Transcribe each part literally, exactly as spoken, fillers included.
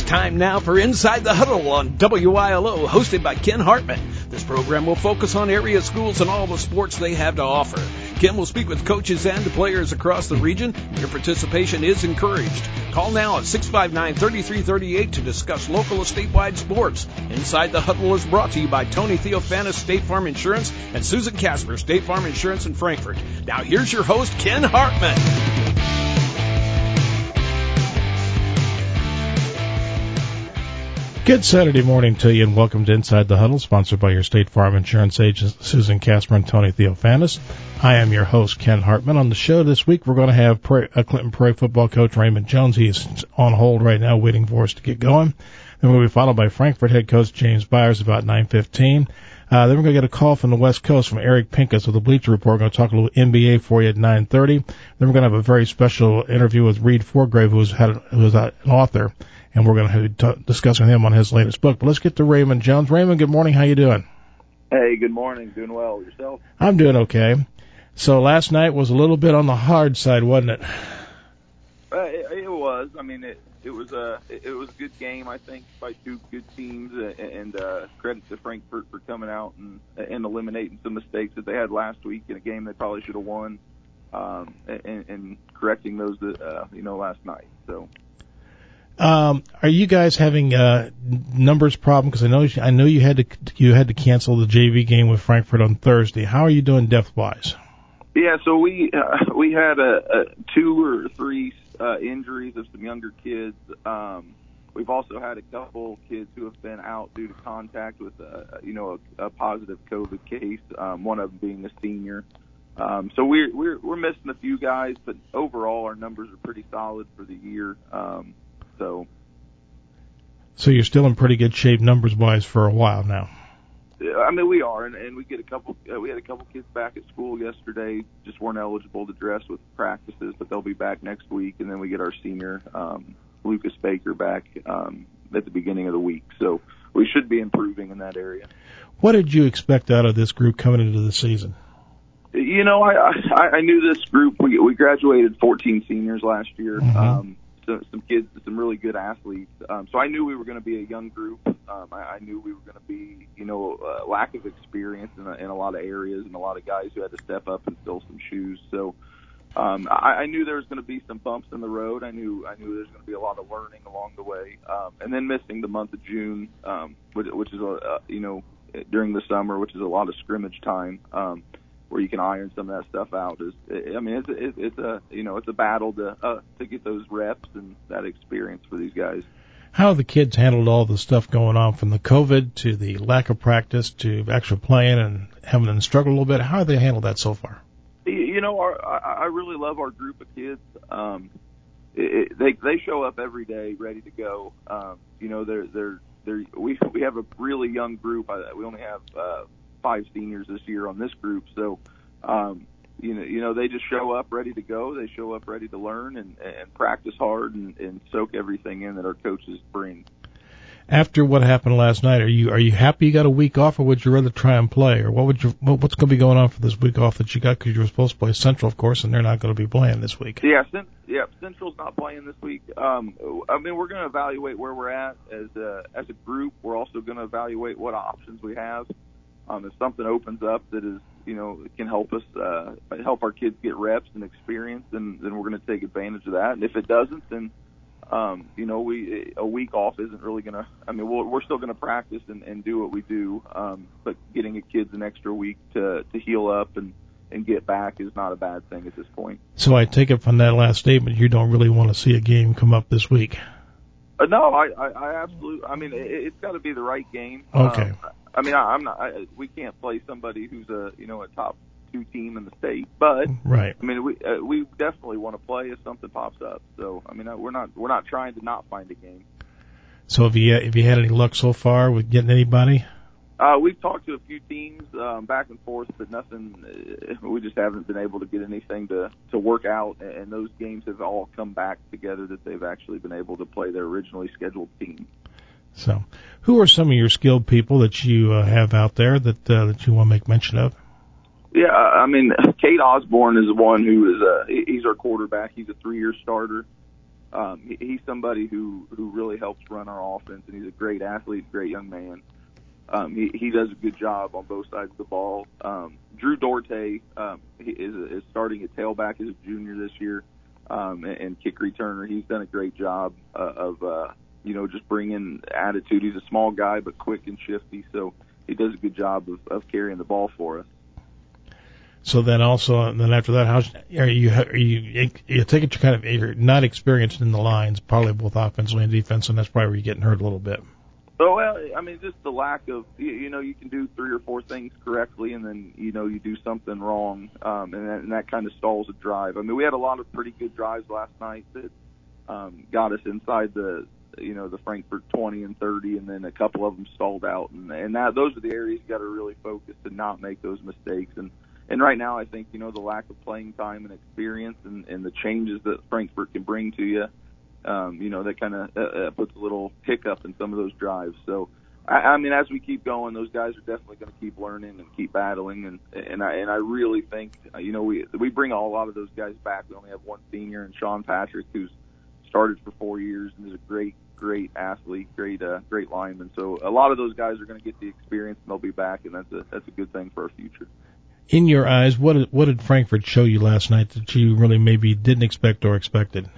time now for Inside the Huddle on W I L O, hosted by Ken Hartman. This program will focus on area schools and all the sports they have to offer. Ken will speak with coaches and players across the region. Your participation is encouraged. Call now at six five nine, three three three eight to discuss local or statewide sports. Inside the Huddle is brought to you by Tony Theophanis State Farm Insurance and Susan Casper State Farm Insurance in Frankfort. Now here's your host, Ken Hartman. Good Saturday morning to you, and welcome to Inside the Huddle, sponsored by your State Farm Insurance agents, Susan Casper and Tony Theophanis. I am your host, Ken Hartman. On the show this week, we're going to have Prairie, uh, Clinton Prairie football coach Raymond Jones. He is on hold right now, waiting for us to get going. Then we'll be followed by Frankfort head coach James Byers about nine fifteen. Uh, then we're going to get a call from the West Coast from Eric Pincus with the Bleacher Report. We're going to talk a little N B A for you at nine thirty. Then we're going to have a very special interview with Reed Forgrave, who's had who's an author, and we're going to be t- discussing him on his latest book. But let's get to Raymond Jones. Raymond, good morning. How you doing? Hey, good morning. Doing well. Yourself? I'm doing okay. So last night was a little bit on the hard side, wasn't it? Uh, it, it was. I mean, it it was a it, it was a good game, I think, by two good teams, uh, and uh, credit to Frankfort for coming out and and eliminating some mistakes that they had last week in a game they probably should have won, um, and, and correcting those, uh, you know, last night. So. Um, are you guys having uh numbers problem? Because I know I know you had to you had to cancel the J V game with Frankfort on Thursday. How are you doing depth wise? Yeah, so we uh, we had a, a two or three uh, injuries of some younger kids. Um, we've also had a couple kids who have been out due to contact with a, you know a, a positive COVID case. Um, one of them being a senior. Um, so we're we're we're missing a few guys, but overall our numbers are pretty solid for the year. Um, So, so you're still in pretty good shape numbers-wise for a while now. I mean, we are, and, and we get a couple. Uh, we had a couple kids back at school yesterday, just weren't eligible to dress with practices, but they'll be back next week. And then we get our senior um, Lucas Baker back um, at the beginning of the week. So we should be improving in that area. What did you expect out of this group coming into the season? You know, I I, I knew this group. We we graduated fourteen seniors last year. Mm-hmm. Um, So, some kids, some really good athletes. Um, so I knew we were going to be a young group. Um, I, I knew we were going to be, you know, uh, lack of experience in a, in a lot of areas and a lot of guys who had to step up and fill some shoes. So um, I, I knew there was going to be some bumps in the road. I knew I knew there was going to be a lot of learning along the way. Um, and then missing the month of June, um, which, which is, a, uh, you know, during the summer, which is a lot of scrimmage time. Um, where you can iron some of that stuff out. Is I mean, it's a, it's a you know it's a battle to uh, to get those reps and that experience for these guys. How have the kids handled all the stuff going on, from the COVID to the lack of practice to actual playing and having them struggle a little bit? How have they handled that so far? You know, our, I, I really love our group of kids. Um, it, they they show up every day ready to go. Um, you know, they're they're they're we we have a really young group. We only have uh, five seniors this year on this group, so um, you know, you know, they just show up ready to go. They show up ready to learn and, and practice hard and, and soak everything in that our coaches bring. After what happened last night, are you are you happy you got a week off, or would you rather try and play, or what would you what, what's going to be going on for this week off that you got? Because you were supposed to play Central, of course, and they're not going to be playing this week. Yeah, Cent- yeah, Central's not playing this week. Um, I mean, we're going to evaluate where we're at as a, as a group. We're also going to evaluate what options we have. Um, if something opens up that is, you know, can help us uh, help our kids get reps and experience, then then we're going to take advantage of that. And if it doesn't, then um, you know, we a week off isn't really going to. I mean, we're, we're still going to practice and, and do what we do, um, but getting the kids an extra week to to heal up and, and get back is not a bad thing at this point. So I take it from that last statement, you don't really want to see a game come up this week. Uh, no, I, I, I absolutely. I mean, it, it's got to be the right game. Okay. Um, I mean, I, I'm not. I, we can't play somebody who's a you know a top two team in the state, but right. I mean, we uh, we definitely want to play if something pops up. So I mean, uh, we're not we're not trying to not find a game. So have you have you had any luck so far with getting anybody? Uh, we've talked to a few teams um, back and forth, but nothing. Uh, we just haven't been able to get anything to to work out, and those games have all come back together that they've actually been able to play their originally scheduled team. So, who are some of your skilled people that you uh, have out there that uh, that you want to make mention of? Yeah, I mean, Kate Osborne is one who is a he's our quarterback. He's a three-year starter. um, he, he's somebody who, who really helps run our offense, and he's a great athlete, great young man. Um, he, he does a good job on both sides of the ball. Um, Drew Dorte um, he is, is starting at tailback as a junior this year, um, and, and kick returner. He's done a great job uh, of, uh, you know, just bringing attitude. He's a small guy, but quick and shifty, so he does a good job of, of carrying the ball for us. So then also, and then after that, how are you? Are you? You take it, you kind of you're not experienced in the lines, probably both offensively and defense, and that's probably where you're getting hurt a little bit. Oh, well, I mean, just the lack of, you, you know, you can do three or four things correctly, and then, you know, you do something wrong, um, and, that, and that kind of stalls a drive. I mean, we had a lot of pretty good drives last night that um, got us inside the, you know, the Frankfort twenty and thirty, and then a couple of them stalled out, and, and that those are the areas you got to really focus to not make those mistakes. And and right now, I think, you know, the lack of playing time and experience, and, and the changes that Frankfort can bring to you. Um, you know, that kind of uh, uh, puts a little hiccup in some of those drives. So, I, I mean, as we keep going, those guys are definitely going to keep learning and keep battling. And and I and I really think, uh, you know, we we bring a lot of those guys back. We only have one senior, and Sean Patrick, who's started for four years and is a great, great athlete, great, uh, great lineman. So a lot of those guys are going to get the experience, and they'll be back, and that's a that's a good thing for our future. In your eyes, what did, what did Frankfort show you last night that you really maybe didn't expect or expected?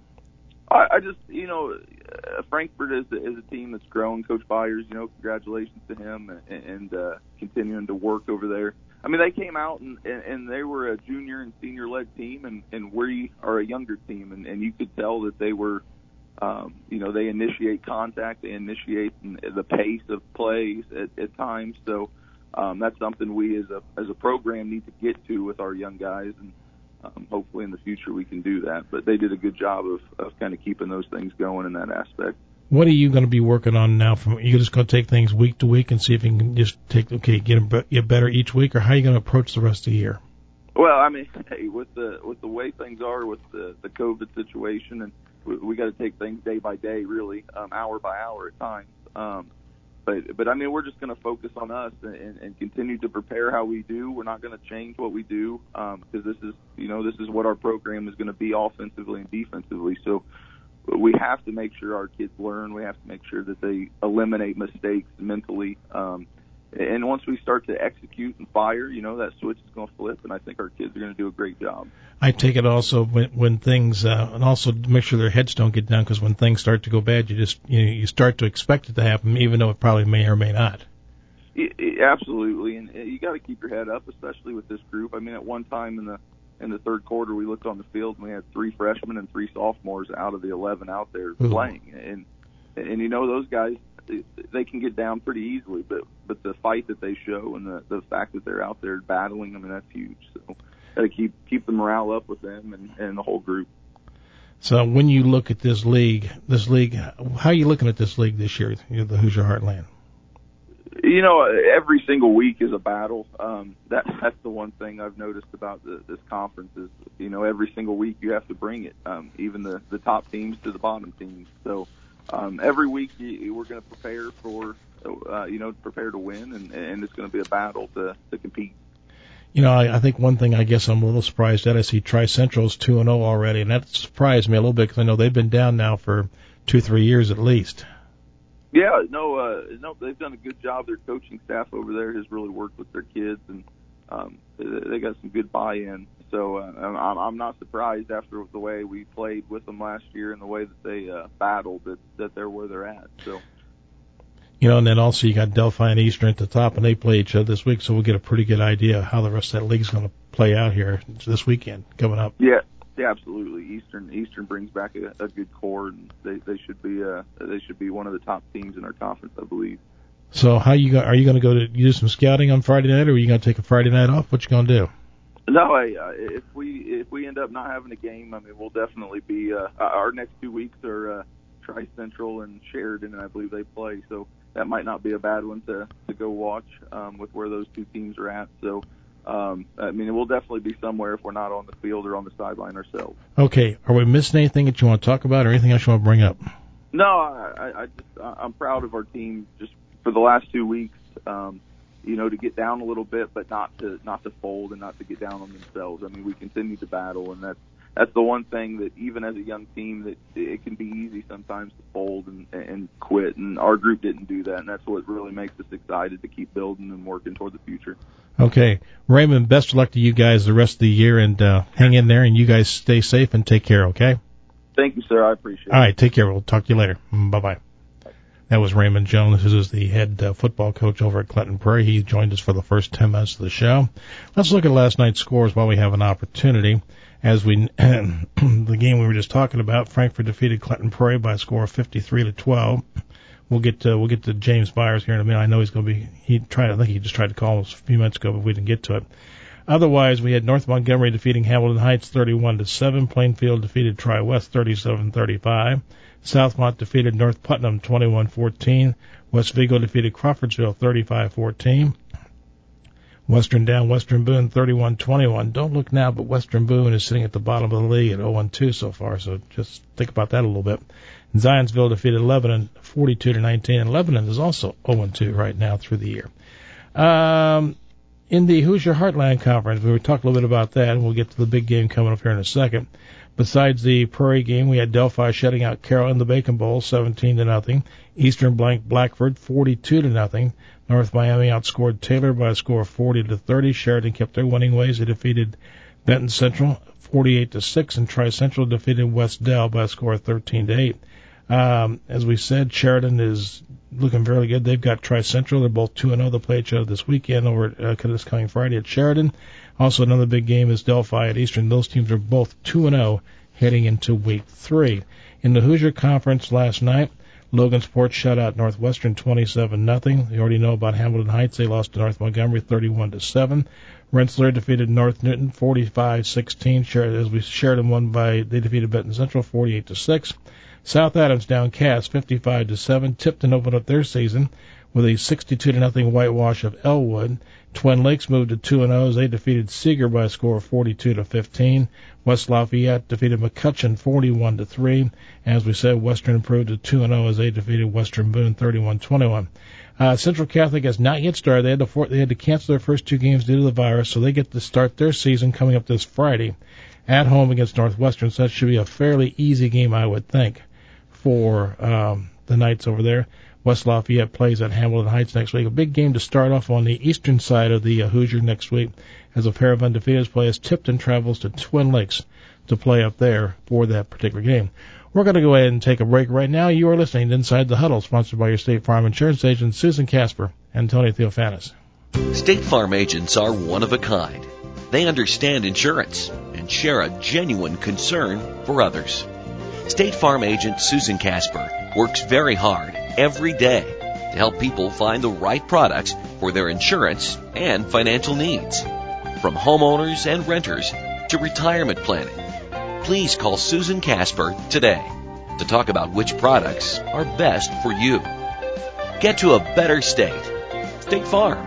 I, I just, you know, uh, Frankfort is, is a team that's grown. Coach Byers, you know, congratulations to him, and, and uh, continuing to work over there. I mean, they came out and, and, and they were a junior and senior-led team, and, and we are a younger team, and, and you could tell that they were, um, you know, they initiate contact, they initiate the pace of plays at, at times. So um, that's something we as a as a program need to get to with our young guys, and Um, hopefully in the future we can do that. But they did a good job of, of kind of keeping those things going in that aspect. What are you going to be working on now? From you just going to take things week to week and see if you can just take okay get them, get better each week, or how are you going to approach the rest of the year? Well, I mean, hey, with the with the way things are with the the COVID situation, and we, we got to take things day by day, really, um, hour by hour at times. Um, But, but I mean, we're just going to focus on us and, and continue to prepare how we do. We're not going to change what we do um, because this is, you know, this is what our program is going to be offensively and defensively. So we have to make sure our kids learn. We have to make sure that they eliminate mistakes mentally. Um, and once we start to execute and fire, you know, that switch is going to flip, and I think our kids are going to do a great job. I take it also when, when things, uh, and also make sure their heads don't get down, because when things start to go bad, you just, you know, you start to expect it to happen, even though it probably may or may not. It, it, absolutely, and you got to keep your head up, especially with this group. I mean, at one time in the in the third quarter, we looked on the field and we had three freshmen and three sophomores out of the eleven out there Ooh. playing, and and you know those guys, they can get down pretty easily, but but the fight that they show and the the fact that they're out there battling, I mean, that's huge. So got to keep keep the morale up with them and, and the whole group. So when you look at this league, this league, how are you looking at this league this year, you know, the Hoosier Heartland? You know, every single week is a battle. Um, that that's the one thing I've noticed about the, this conference is, you know, every single week you have to bring it, um, even the, the top teams to the bottom teams. So um, every week you, we're going to prepare for, uh, you know, prepare to win, and, and it's going to be a battle to, to compete. You know, I, I think one thing I guess I'm a little surprised at, I see Tri-Central's two and oh already, and that surprised me a little bit because I know they've been down now for two, three years at least. Yeah, no, uh, no, they've done a good job. Their coaching staff over there has really worked with their kids, and um, they got some good buy-in. So uh, I'm, I'm not surprised after the way we played with them last year and the way that they uh, battled that, that they're where they're at. So. You know, and then also you got Delphi and Eastern at the top, and they play each other this week, so we'll get a pretty good idea of how the rest of that league's going to play out here this weekend coming up. Yeah, yeah, absolutely. Eastern Eastern brings back a, a good core, and they they should be uh they should be one of the top teams in our conference, I believe. So how you go, are you going to go to you do some scouting on Friday night, or are you going to take a Friday night off? What you going to do? No, I, uh, if we if we end up not having a game, I mean, we'll definitely be uh, our next two weeks are uh, Tri-Central and Sheridan, and I believe they play. So that might not be a bad one to, to go watch um, with where those two teams are at. So, um, I mean, we'll definitely be somewhere if we're not on the field or on the sideline ourselves. Okay. Are we missing anything that you want to talk about or anything else you want to bring up? No, I, I just, I'm proud of our team just for the last two weeks, um, you know, to get down a little bit, but not to, not to fold and not to get down on themselves. I mean, we continue to battle, and that's, that's the one thing that even as a young team that it can be easy sometimes to fold and, and quit. And our group didn't do that, and that's what really makes us excited to keep building and working toward the future. Okay, Raymond, best of luck to you guys the rest of the year, and uh, hang in there, and you guys stay safe and take care, okay? Thank you, sir. I appreciate it. All right, take care. We'll talk to you later. Bye-bye. That was Raymond Jones, who is the head uh, football coach over at Clinton Prairie. He joined us for the first ten minutes of the show. Let's look at last night's scores while we have an opportunity. As we, the game we were just talking about, Frankfort defeated Clinton Prairie by a score of fifty-three to twelve. We'll get to, we'll get to James Byers here in a minute. I know he's going to be, he tried, I think he just tried to call us a few minutes ago, but we didn't get to it. Otherwise, we had North Montgomery defeating Hamilton Heights thirty-one to seven. Plainfield defeated Tri-West thirty-seven thirty-five. Southmont defeated North Putnam twenty-one fourteen. West Vigo defeated Crawfordsville thirty-five fourteen. Western down Western Boone thirty-one twenty-one. Don't look now, but Western Boone is sitting at the bottom of the league at oh and two so far, so just think about that a little bit. Zionsville defeated Lebanon forty-two to nineteen, and Lebanon is also oh and two right now through the year. Um, in the Hoosier Heartland Conference, we were talking a little bit about that, and we'll get to the big game coming up here in a second. Besides the Prairie game, we had Delphi shutting out Carroll in the Bacon Bowl, seventeen to nothing. Eastern blanked Blackford, forty-two to nothing. North Miami outscored Taylor by a score of forty to thirty. Sheridan kept their winning ways. They defeated Benton Central, forty-eight to six, and Tri Central defeated West Dell by a score of thirteen to eight. Um, as we said, Sheridan is looking very good. They've got Tri Central. They're both two and oh. They'll play each other this weekend over at, uh, this coming Friday at Sheridan. Also, another big game is Delphi at Eastern. Those teams are both two and oh heading into week three. In the Hoosier Conference last night, Logansport shut out Northwestern twenty-seven nothing. You already know about Hamilton Heights. They lost to North Montgomery thirty-one to seven. Rensselaer defeated North Newton forty-five sixteen. As we Sheridan won by, they defeated Benton Central forty-eight to six. South Adams down Cass fifty-five to seven. Tipton opened up their season with a sixty-two to nothing whitewash of Elwood. Twin Lakes moved to two and oh as they defeated Seeger by a score of forty-two to fifteen. West Lafayette defeated McCutcheon forty-one to three. As we said, Western improved to two and oh as they defeated Western Boone thirty-one twenty-one. Uh, Central Catholic has not yet started. They had to for, they had to cancel their first two games due to the virus, so they get to start their season coming up this Friday at home against Northwestern. So that should be a fairly easy game, I would think, for um, the Knights over there. West Lafayette plays at Hamilton Heights next week. A big game to start off on the eastern side of the uh, Hoosier next week as a pair of undefeateds play as Tipton travels to Twin Lakes to play up there for that particular game. We're going to go ahead and take a break right now. You are listening to Inside the Huddle, sponsored by your State Farm Insurance agents, Susan Casper and Tony Theophanis. State Farm agents are one of a kind. They understand insurance and share a genuine concern for others. State Farm agent Susan Casper works very hard every day to help people find the right products for their insurance and financial needs. From homeowners and renters to retirement planning, please call Susan Casper today to talk about which products are best for you. Get to a better state. State Farm.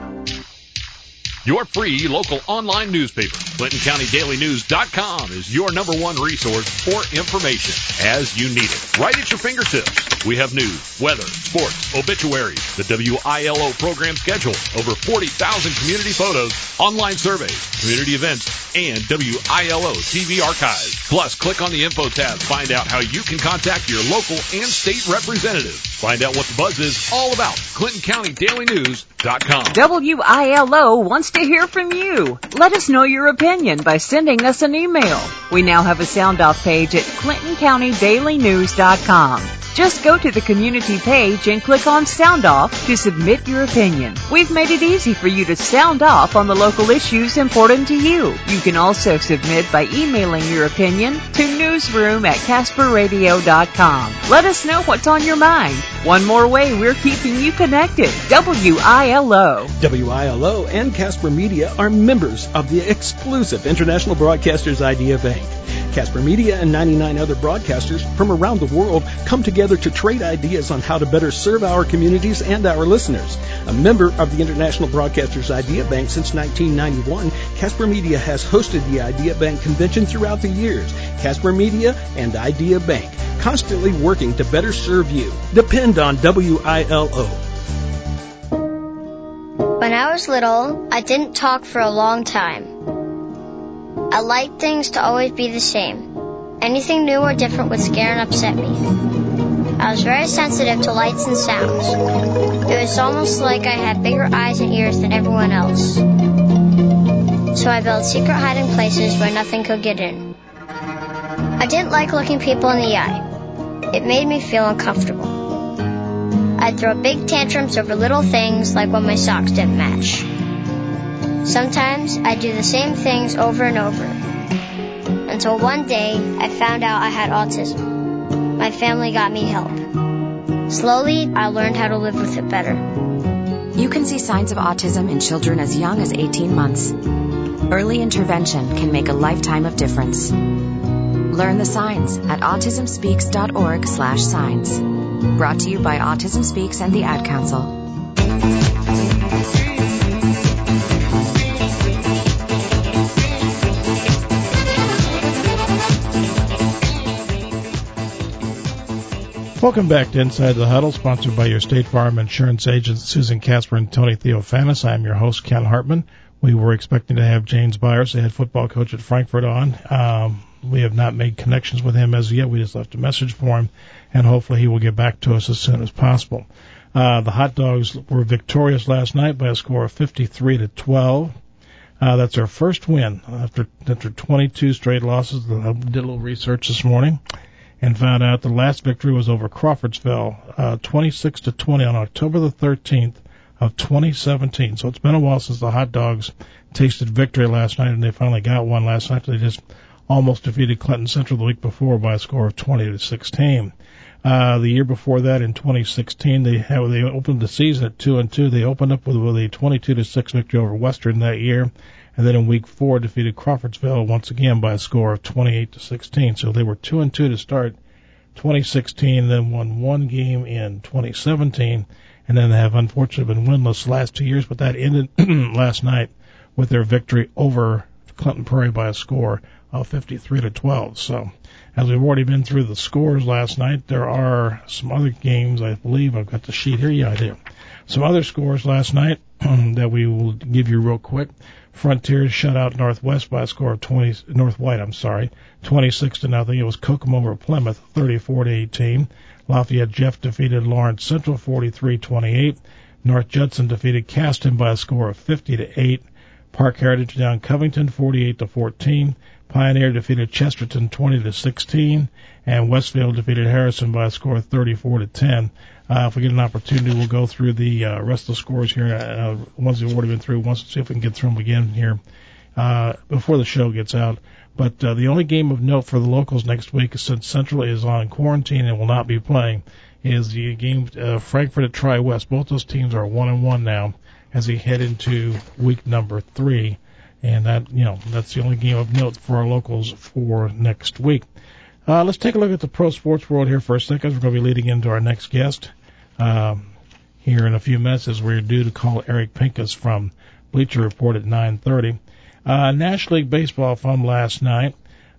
Your free local online newspaper, Clinton County Daily News dot com, is your number one resource for information as you need it. Right at your fingertips. We have news, weather, sports, obituaries, the W I L O program schedule, over forty thousand community photos, online surveys, community events, and W I L O T V archives. Plus, click on the info tab to find out how you can contact your local and state representatives. Find out what the buzz is all about. Clinton County Daily News dot com. W I L O wants to hear from you. Let us know your opinion by sending us an email. We now have a sound-off page at Clinton County Daily News dot com. Just go to the community page and click on Sound Off to submit your opinion. We've made it easy for you to sound off on the local issues important to you. You can also submit by emailing your opinion to newsroom at casper radio dot com. Let us know what's on your mind. One more way we're keeping you connected. W I L O. W I L O and Casper Media are members of the exclusive International Broadcasters Idea Bank. Casper Media and ninety-nine other broadcasters from around the world come together to trade ideas on how to better serve our communities and our listeners. A member of the International Broadcasters Idea Bank since nineteen ninety-one, Casper Media has hosted the Idea Bank convention throughout the years. Casper Media and Idea Bank, constantly working to better serve you. Depend on W I L O. When I was little, I didn't talk for a long time. I liked things to always be the same. Anything new or different would scare and upset me. I was very sensitive to lights and sounds. It was almost like I had bigger eyes and ears than everyone else. So I built secret hiding places where nothing could get in. I didn't like looking people in the eye. It made me feel uncomfortable. I'd throw big tantrums over little things like when my socks didn't match. Sometimes I'd do the same things over and over. Until one day I found out I had autism. My family got me help. Slowly, I learned how to live with it better. You can see signs of autism in children as young as eighteen months. Early intervention can make a lifetime of difference. Learn the signs at autism speaks dot org slash signs. Brought to you by Autism Speaks and the Ad Council. Welcome back to Inside the Huddle, sponsored by your State Farm Insurance agents Susan Casper and Tony Theophanis. I'm your host, Ken Hartman. We were expecting to have James Byers, the head football coach at Frankfort, on. Um, we have not made connections with him as yet. We just left a message for him, and hopefully he will get back to us as soon as possible. Uh, the Hot Dogs were victorious last night by a score of fifty-three to twelve. Uh, that's our first win after, after twenty-two straight losses. I did a little research this morning and found out the last victory was over Crawfordsville, uh, twenty-six to twenty on October the thirteenth of twenty seventeen. So it's been a while since the Hot Dogs tasted victory last night, and they finally got one last night. They just almost defeated Clinton Central the week before by a score of twenty to sixteen. Uh, the year before that, in twenty sixteen, they have, they opened the season at two and two. They opened up with, with a twenty-two to six victory over Western that year. And then in week four, defeated Crawfordsville once again by a score of twenty-eight to sixteen. So they were two and two to start twenty sixteen, then won one game in twenty seventeen, and then they have unfortunately been winless the last two years. But that ended last night with their victory over Clinton Prairie by a score of fifty-three to twelve. So as we've already been through the scores last night, there are some other games. I believe I've got the sheet here. Yeah, I do. Some other scores last night that we will give you real quick. Frontiers shut out Northwest by a score of twenty. North White, I'm sorry, twenty-six to nothing. It was Kokomo over Plymouth, thirty-four to eighteen. Lafayette Jeff defeated Lawrence Central, forty-three twenty-eight. North Judson defeated Caston by a score of fifty to eight. Park Heritage down Covington, forty-eight to fourteen. Pioneer defeated Chesterton, twenty to sixteen, and Westfield defeated Harrison by a score of thirty-four to ten. Uh, if we get an opportunity, we'll go through the uh, rest of the scores here, uh, ones we've already been through, once to see if we can get through them again here uh, before the show gets out. But uh, the only game of note for the locals next week, since Central is on quarantine and will not be playing, is the game uh, Frankfort at Tri-West. Both those teams are one and one now as they head into week number three. And that, you know, that's the only game of note for our locals for next week. Uh, let's take a look at the pro sports world here for a second. We're going to be leading into our next guest um, here in a few minutes as we're due to call Eric Pincus from Bleacher Report at nine thirty. Uh, National League Baseball from last night.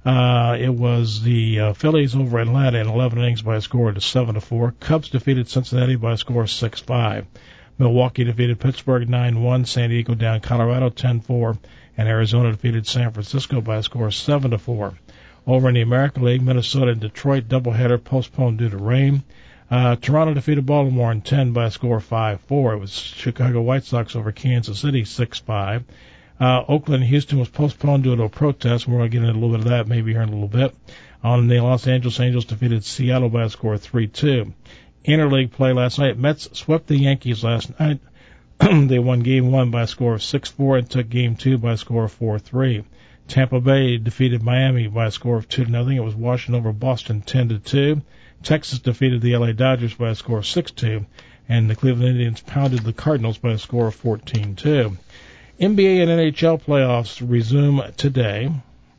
Uh, it was the uh, Phillies over Atlanta in eleven innings by a score of seven to four. Cubs defeated Cincinnati by a score of six five. Milwaukee defeated Pittsburgh nine one. San Diego down Colorado ten four. And Arizona defeated San Francisco by a score of seven to four. Over in the American League, Minnesota and Detroit doubleheader postponed due to rain. Uh, Toronto defeated Baltimore in ten by a score of five four. It was Chicago White Sox over Kansas City six five. Uh, Oakland and Houston was postponed due to a protest. We're going to get into a little bit of that maybe here in a little bit. On the Los Angeles Angels defeated Seattle by a score of three two. Interleague play last night. Mets swept the Yankees last night. They won game one by a score of six four and took game two by a score of four three. Tampa Bay defeated Miami by a score of two to nothing. It was Washington over Boston ten to two. Texas defeated the L A Dodgers by a score of six two. And the Cleveland Indians pounded the Cardinals by a score of fourteen two. N B A and N H L playoffs resume today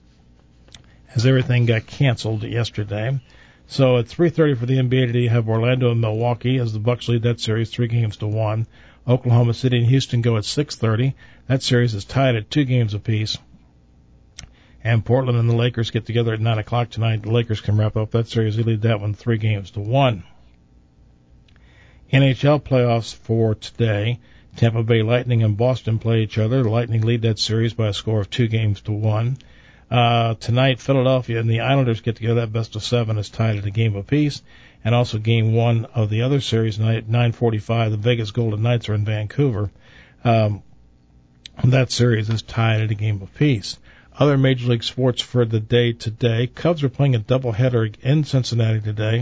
as everything got canceled yesterday. So at three thirty for the N B A today, you have Orlando and Milwaukee as the Bucks lead that series three games to one. Oklahoma City and Houston go at six thirty. That series is tied at two games apiece. And Portland and the Lakers get together at nine o'clock tonight. The Lakers can wrap up that series. They lead that one three games to one. N H L playoffs for today. Tampa Bay Lightning and Boston play each other. The Lightning lead that series by a score of two games to one. Uh, tonight, Philadelphia and the Islanders get together. That best of seven is tied at a game apiece. And also game one of the other series tonight at nine forty-five. The Vegas Golden Knights are in Vancouver. Um, that series is tied at a game apiece. Other Major League sports for the day today. Cubs are playing a doubleheader in Cincinnati today.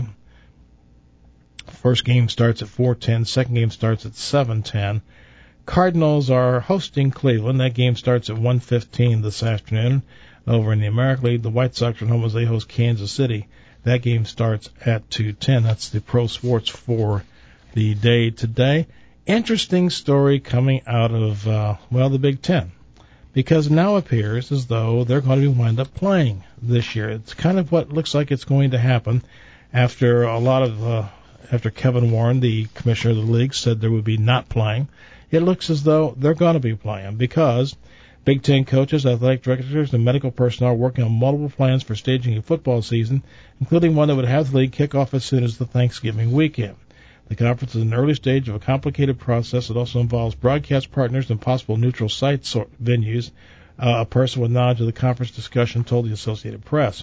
First game starts at four ten. Second game starts at seven ten. Cardinals are hosting Cleveland. That game starts at one fifteen this afternoon. Over in the American League, the White Sox are home as they host Kansas City. That game starts at two ten. That's the pro sports for the day today. Interesting story coming out of, uh, well, the Big Ten. Because it now appears as though they're going to be wind up playing this year. It's kind of what looks like it's going to happen after a lot of, uh, after Kevin Warren, the commissioner of the league, said there would be not playing. It looks as though they're going to be playing because Big Ten coaches, athletic directors, and medical personnel are working on multiple plans for staging a football season, including one that would have the league kick off as soon as the Thanksgiving weekend. The conference is in an early stage of a complicated process that also involves broadcast partners and possible neutral site venues. Uh, a person with knowledge of the conference discussion told the Associated Press.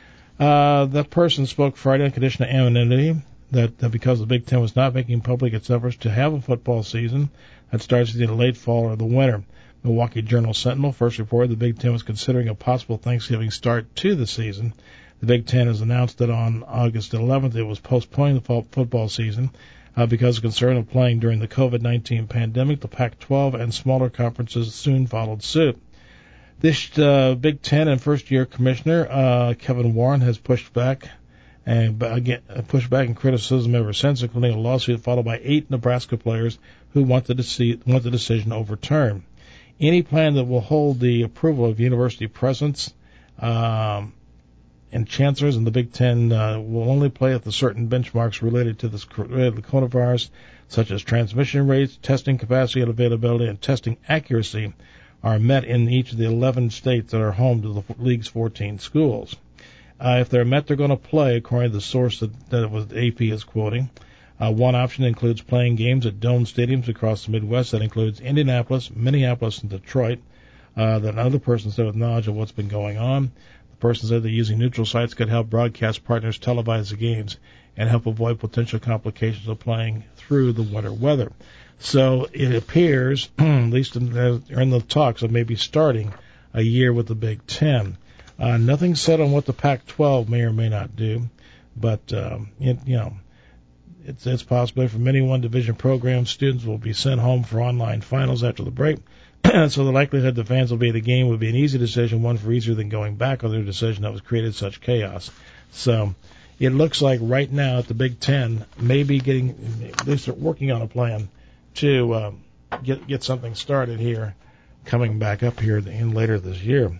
Uh, that person spoke Friday on condition of anonymity that, that because the Big Ten was not making public its efforts to have a football season that starts in the late fall or the winter. Milwaukee Journal Sentinel first reported the Big Ten was considering a possible Thanksgiving start to the season. The Big Ten has announced that on August eleventh it was postponing the fall football season uh, because of concern of playing during the COVID nineteen pandemic. The Pac twelve and smaller conferences soon followed suit. This uh, Big Ten and first-year commissioner uh, Kevin Warren has pushed back and again pushed back in criticism ever since, including a lawsuit followed by eight Nebraska players who wanted to see want the decision overturned. Any plan that will hold the approval of university presidents um, and chancellors in the Big Ten uh, will only play if the certain benchmarks related to this related to the coronavirus, such as transmission rates, testing capacity and availability, and testing accuracy, are met in each of the eleven states that are home to the league's fourteen schools. Uh, if they're met, they're going to play, according to the source that, that it was A P is quoting. Uh, one option includes playing games at dome stadiums across the Midwest. That includes Indianapolis, Minneapolis, and Detroit. Uh, that another person said with knowledge of what's been going on. The person said that using neutral sites could help broadcast partners televise the games and help avoid potential complications of playing through the winter weather. So it appears, at least in the, in the talks of maybe starting a year with the Big Ten. Uh, nothing said on what the Pac twelve may or may not do, but um, it, you know, it's, it's possible for many one-division programs, students will be sent home for online finals after the break. So the likelihood the fans will be at the game would be an easy decision, one for easier than going back on their decision that was created such chaos. So it looks like right now at the Big Ten, maybe getting, at least they're working on a plan to um, get get something started here, coming back up here in later this year.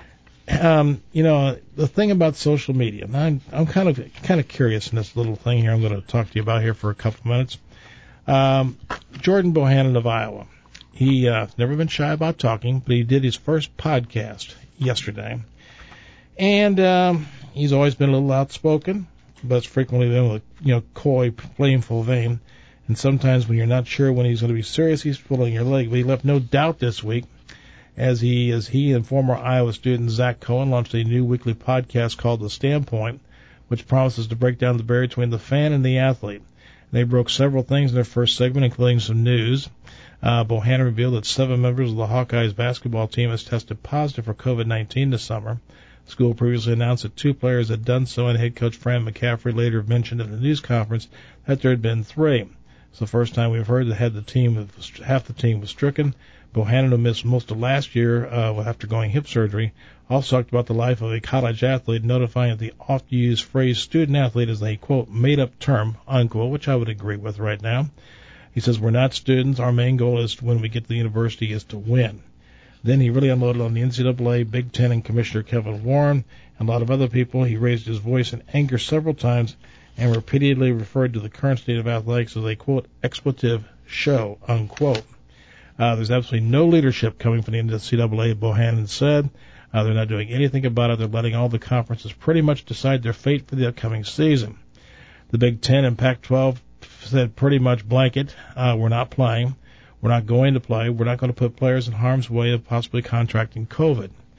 Um, you know, the thing about social media, and I'm, I'm kind of kind of curious in this little thing here I'm going to talk to you about here for a couple of minutes. Um, Jordan Bohannon of Iowa. He uh, never been shy about talking, but he did his first podcast yesterday. And um, he's always been a little outspoken, but it's frequently been with a you know, coy, playful vein. And sometimes when you're not sure when he's going to be serious, he's pulling your leg. But he left no doubt this week as he as he and former Iowa student Zach Cohen launched a new weekly podcast called The Standpoint, which promises to break down the barrier between the fan and the athlete. They broke several things in their first segment, including some news. Uh, Bohannon revealed that seven members of the Hawkeyes basketball team has tested positive for COVID nineteen this summer. The school previously announced that two players had done so, and head coach Fran McCaffrey later mentioned at the news conference that there had been three. It's the first time we've heard that had the team half the team was stricken. Bohannon, who missed most of last year uh, after going hip surgery, also talked about the life of a college athlete, notifying that the oft-used phrase student athlete is a, quote, made-up term, unquote, which I would agree with right now. He says, we're not students. Our main goal is when we get to the university is to win. Then he really unloaded on the N C double A, Big Ten, and Commissioner Kevin Warren, and a lot of other people. He raised his voice in anger several times and repeatedly referred to the current state of athletics as a, quote, expletive show, unquote. Uh, there's absolutely no leadership coming from the N C double A, Bohannon said. Uh, they're not doing anything about it. They're letting all the conferences pretty much decide their fate for the upcoming season. The Big Ten and Pac twelve said pretty much blanket, uh, we're not playing. We're not going to play. We're not going to put players in harm's way of possibly contracting COVID.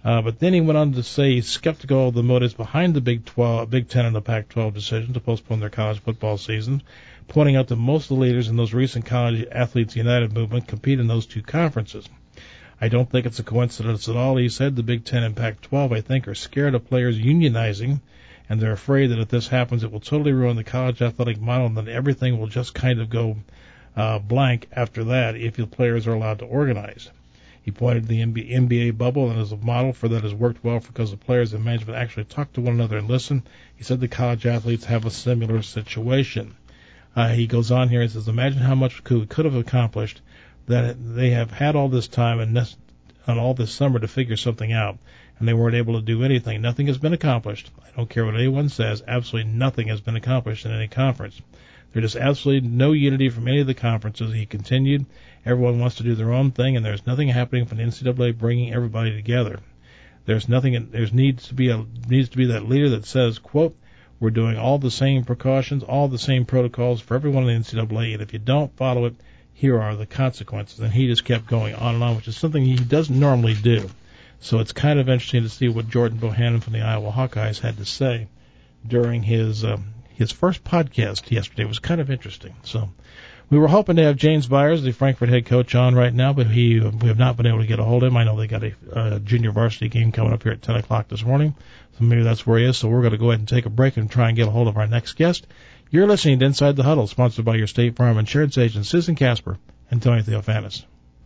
Uh, but then he went on to say he's skeptical of the motives behind the Big twelve, Big Ten and the Pac twelve decision to postpone their college football season, pointing out that most of the leaders in those recent College Athletes United movement compete in those two conferences. I don't think it's a coincidence at all. He said the Big Ten and Pac twelve, I think, are scared of players unionizing, and they're afraid that if this happens, it will totally ruin the college athletic model and that everything will just kind of go uh, blank after that if the players are allowed to organize. He pointed to the N B A bubble, and as a model for that has worked well because the players and management actually talk to one another and listen. He said the college athletes have a similar situation. Uh, he goes on here and says, imagine how much we could have accomplished that they have had all this time and, this, and all this summer to figure something out, and they weren't able to do anything. Nothing has been accomplished. I don't care what anyone says. Absolutely nothing has been accomplished in any conference. There's just absolutely no unity from any of the conferences. He continued, everyone wants to do their own thing, and there's nothing happening from the N C double A bringing everybody together. There's nothing. There's needs to be a needs to be that leader that says, quote, we're doing all the same precautions, all the same protocols for everyone in the N C double A, and if you don't follow it, here are the consequences. And he just kept going on and on, which is something he doesn't normally do. So it's kind of interesting to see what Jordan Bohannon from the Iowa Hawkeyes had to say during his um, his first podcast yesterday. It was kind of interesting. So we were hoping to have James Byers, the Frankfort head coach, on right now, but he we have not been able to get a hold of him. I know they got a uh, junior varsity game coming up here at ten o'clock this morning, so maybe that's where he is. So we're going to go ahead and take a break and try and get a hold of our next guest. You're listening to Inside the Huddle, sponsored by your State Farm Insurance agent, Susan Casper and Tony Theophanis.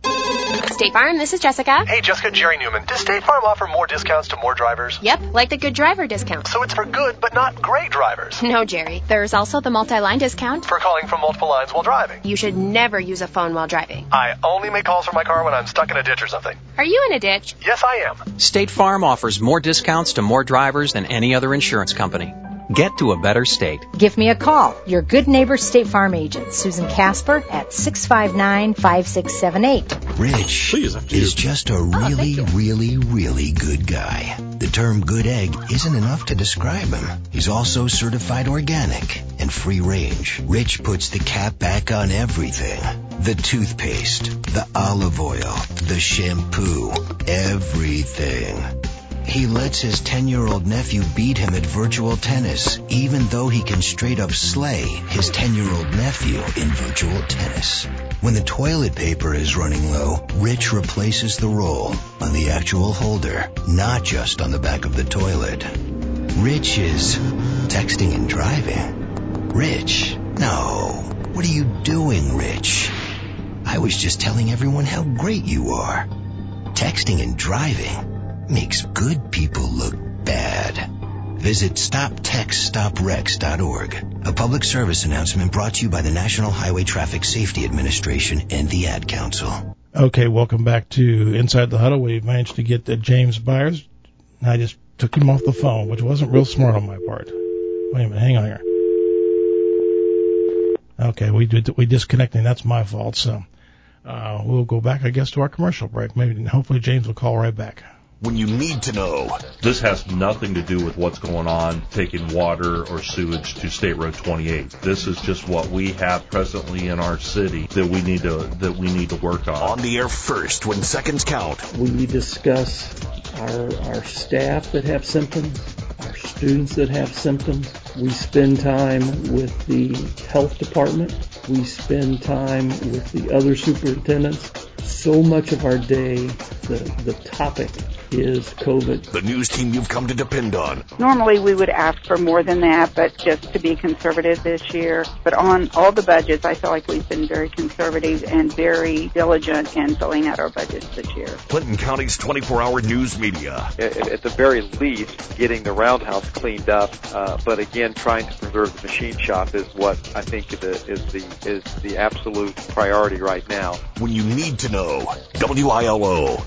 State Farm, this is Jessica. Hey, Jessica, Jerry Newman. Does State Farm offer more discounts to more drivers? Yep, like the good driver discount. So it's for good, but not great drivers. No, Jerry. There's also the multi-line discount. For calling from multiple lines while driving. You should never use a phone while driving. I only make calls from my car when I'm stuck in a ditch or something. Are you in a ditch? Yes, I am. State Farm offers more discounts to more drivers than any other insurance company. Get to a better state. Give me a call. Your good neighbor State Farm agent, Susan Casper, at six five nine, five six seven eight. Rich Please, is just a really, oh, really, really good guy. The term good egg isn't enough to describe him. He's also certified organic and free range. Rich puts the cap back on everything. The toothpaste, the olive oil, the shampoo, everything. He lets his ten-year-old nephew beat him at virtual tennis, even though he can straight up slay his ten-year-old nephew in virtual tennis. When the toilet paper is running low, Rich replaces the roll on the actual holder, not just on the back of the toilet. Rich is texting and driving. Rich? No. What are you doing, Rich? I was just telling everyone how great you are. Texting and driving makes good people look bad. Visit stop text stop wrecks dot org. A public service announcement brought to you by the National Highway Traffic Safety Administration and the Ad Council. Okay, welcome back to Inside the Huddle. We managed to get uh, James Byers. I just took him off the phone, which wasn't real smart on my part. Wait a minute, hang on here. Okay, we did we disconnecting. That's my fault. So uh, we'll go back, I guess, to our commercial break. Maybe hopefully James will call right back. When you need to know. This has nothing to do with what's going on taking water or sewage to State Road twenty-eight. This is just what we have presently in our city that we need to that we need to work on. On the air first when seconds count. We discuss our our staff that have symptoms, our students that have symptoms. We spend time with the health department. We spend time with the other superintendents. So much of our day, the the topic is COVID. The news team you've come to depend on. Normally we would ask for more than that, but just to be conservative this year. But on all the budgets, I feel like we've been very conservative and very diligent in filling out our budgets this year. Clinton County's twenty-four hour news media. At, at the very least, getting the roundhouse cleaned up, uh, but again, trying to preserve the machine shop is what I think the, is the is the absolute priority right now. When you need to know, W I L O.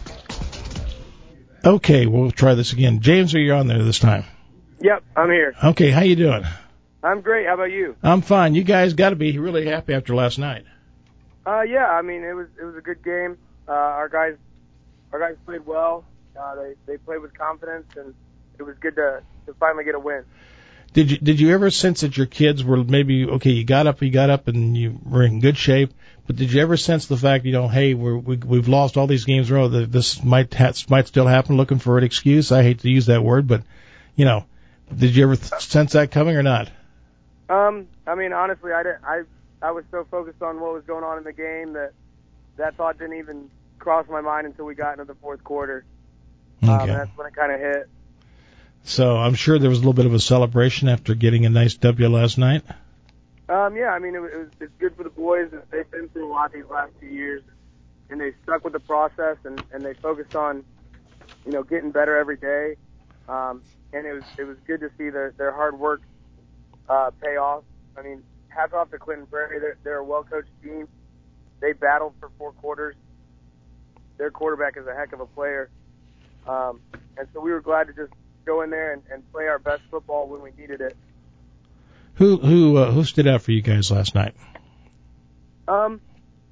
Okay, we'll try this again. James, are you on there this time? Yep, I'm here. Okay, how you doing? I'm great. How about you? I'm fine. You guys got to be really happy after last night. Uh, yeah. I mean, it was it was a good game. Uh, our guys, our guys played well. Uh, they they played with confidence, and it was good to to finally get a win. Did you did you ever sense that your kids were maybe okay? You got up, you got up, and you were in good shape. But did you ever sense the fact, you know, hey, we're, we we've lost all these games in a row. That this might ha- might still happen. Looking for an excuse. I hate to use that word, but you know, did you ever th- sense that coming or not? Um, I mean, honestly, I didn't. I I was so focused on what was going on in the game that that thought didn't even cross my mind until we got into the fourth quarter. Okay. Um, and that's when it kind of hit. So I'm sure there was a little bit of a celebration after getting a nice W last night. Um, yeah, I mean, it was, it was it's good for the boys. They've been through a lot these last two years, and they stuck with the process, and, and they focused on, you know, getting better every day. Um, and it was it was good to see their their hard work uh, pay off. I mean, hats off to Clinton Prairie. They're, they're a well-coached team. They battled for four quarters. Their quarterback is a heck of a player. Um, and so we were glad to just go in there and, and play our best football when we needed it. Who who uh, who stood out for you guys last night? Um,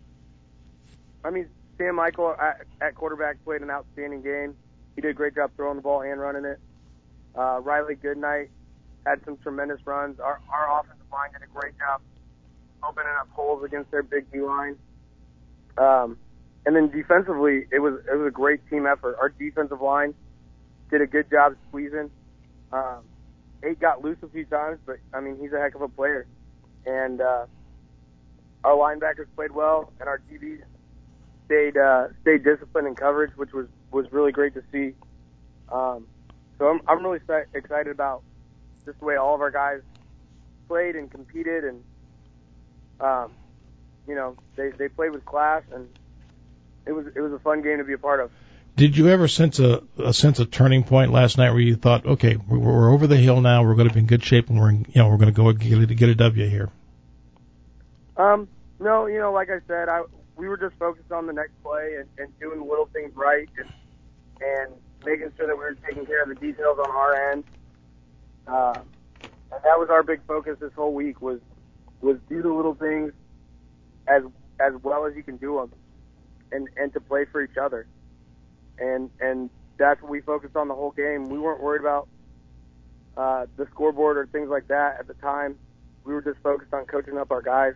I mean, Sam Michael at, at quarterback played an outstanding game. He did a great job throwing the ball and running it. Uh, Riley Goodnight had some tremendous runs. Our, our offensive line did a great job opening up holes against their big D line. Um, and then defensively, it was it was a great team effort. Our defensive line did a good job squeezing. Um, Eight got loose a few times, but I mean, he's a heck of a player. And uh, our linebackers played well, and our D Bs stayed uh, stayed disciplined in coverage, which was, was really great to see. Um, so I'm I'm really excited about just the way all of our guys played and competed, and um, you know, they they played with class, and it was it was a fun game to be a part of. Did you ever sense a, a sense of turning point last night where you thought, okay, we're, we're over the hill now, we're going to be in good shape, and we're in, you know we're going to go get a, get a W here? Um, no, you know, like I said, I we were just focused on the next play and, and doing little things right, and, and making sure that we were taking care of the details on our end. Uh, and that was our big focus this whole week was was do the little things as as well as you can do them, and and to play for each other. And and that's what we focused on the whole game. We weren't worried about uh, the scoreboard or things like that at the time. We were just focused on coaching up our guys.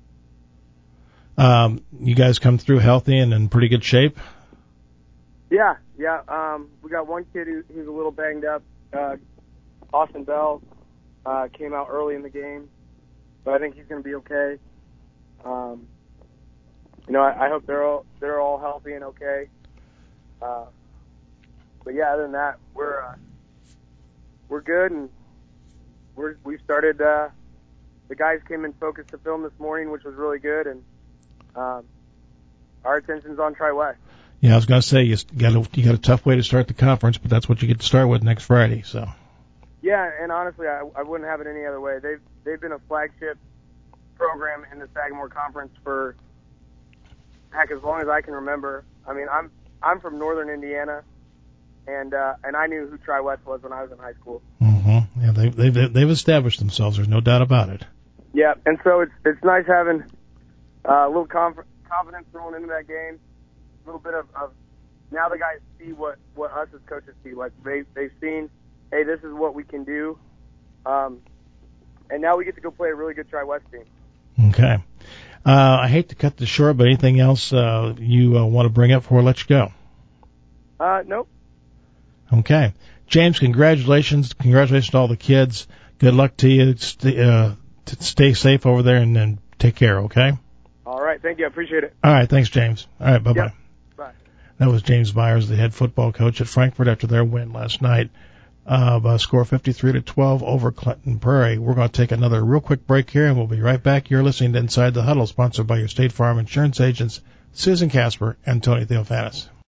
Um, you guys come through healthy and in pretty good shape? Yeah, yeah. Um, we got one kid who, who's a little banged up. Uh, Austin Bell uh, came out early in the game, but I think he's going to be okay. Um, you know, I, I hope they're all they're all healthy and okay. Uh, but yeah, other than that, we're uh, we're good, and we're we started. Uh, the guys came in focused to film this morning, which was really good, and um, our attention's on Tri-West. Yeah, I was going to say you got a, you got a tough way to start the conference, but that's what you get to start with next Friday. So. Yeah, and honestly, I, I wouldn't have it any other way. They've they've been a flagship program in the Sagamore Conference for heck as long as I can remember. I mean, I'm. I'm from northern Indiana, and uh, and I knew who Tri-West was when I was in high school. Mm-hmm. Yeah, they've they've they've established themselves. There's no doubt about it. Yeah, and so it's it's nice having uh, a little conf- confidence thrown into that game. A little bit of, of now the guys see what, what us as coaches see. Like they they've seen, hey, this is what we can do, um, and now we get to go play a really good Tri-West team. Okay. Uh, I hate to cut this short, but anything else uh, you uh, want to bring up before I let you go? Uh, nope. Okay. James, congratulations. Congratulations to all the kids. Good luck to you. Stay, uh, to stay safe over there and, and take care, okay? All right. Thank you. I appreciate it. All right. Thanks, James. All right. Bye-bye. Yep. Bye. That was James Byers, the head football coach at Frankfort after their win last night. Uh, by a score fifty-three to twelve over Clinton Prairie. We're going to take another real quick break here, and we'll be right back. You're listening to Inside the Huddle, sponsored by your State Farm insurance agents, Susan Casper and Tony Theophanis.